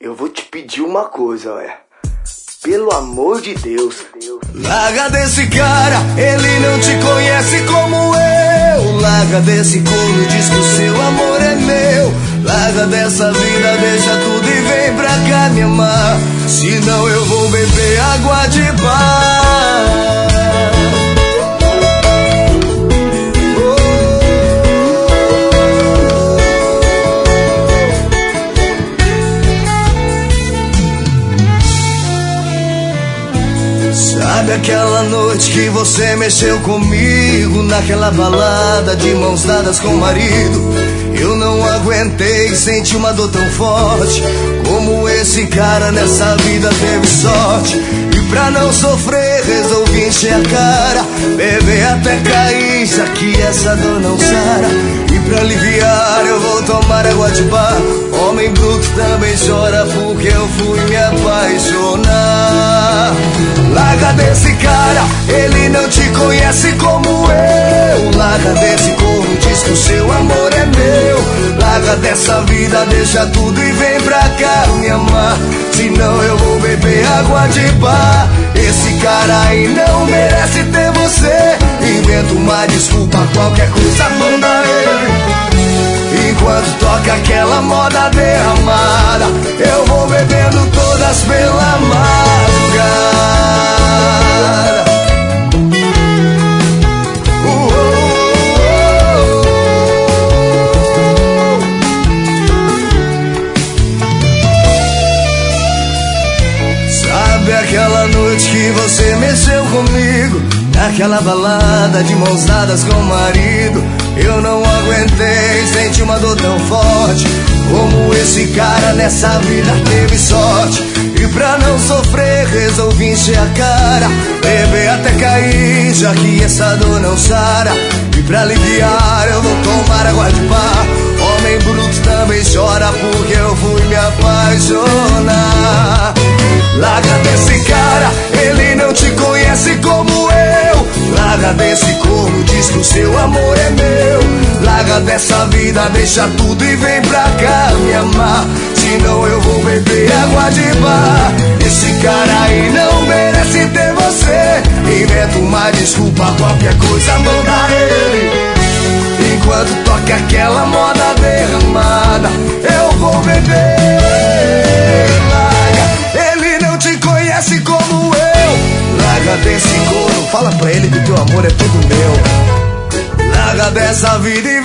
eu vou te pedir uma coisa, olha. Pelo amor de Deus. Larga desse cara, ele não te conhece como eu. Larga desse corno, diz que o seu amor é meu. Larga dessa vida, deixa tudo e vem pra cá me amar. Senão eu vou beber água de bar. Sabe aquela noite que você mexeu comigo, naquela balada de mãos dadas com o marido? Eu não aguentei, senti uma dor tão forte. Como esse cara nessa vida teve sorte. E pra não sofrer resolvi encher a cara, beber até cair, já que essa dor não sara. E pra aliviar eu vou tomar água de bar. Homem bruto também chora porque eu fui me apaixonar. Larga desse cara, ele não te conhece como eu. Larga desse corno, diz que o seu amor é meu. Larga dessa vida, deixa tudo e vem pra cá me amar. Senão eu vou beber água de bar. Esse cara aí não merece ter você. Inventa uma desculpa, qualquer coisa manda ele. Enquanto toca aquela moda derramada, eu vou bebendo todas pela madrugada. Sabe aquela noite que você mexeu comigo, naquela balada de mãos dadas com o marido? Eu não aguentei, senti uma dor tão forte. Como esse cara nessa vida teve sorte. E pra não sofrer resolvi encher a cara, beber até cair, já que essa dor não sara. E pra aliviar eu vou tomar água de bar. Homem bruto também chora porque eu fui me apaixonar. Larga desse cara, ele não te conhece como eu. Larga desse corno, diz que o seu amor é meu. Larga dessa vida, deixa tudo e vem pra cá me amar. Senão eu vou beber água de bar. Esse cara aí não merece ter você. Inventa uma desculpa, qualquer coisa manda ele. Enquanto toca aquela moda derramada, eu vou beber. Larga, ele não te conhece como eu. Larga desse corno, fala pra ele que teu amor é todo meu. Larga dessa vida e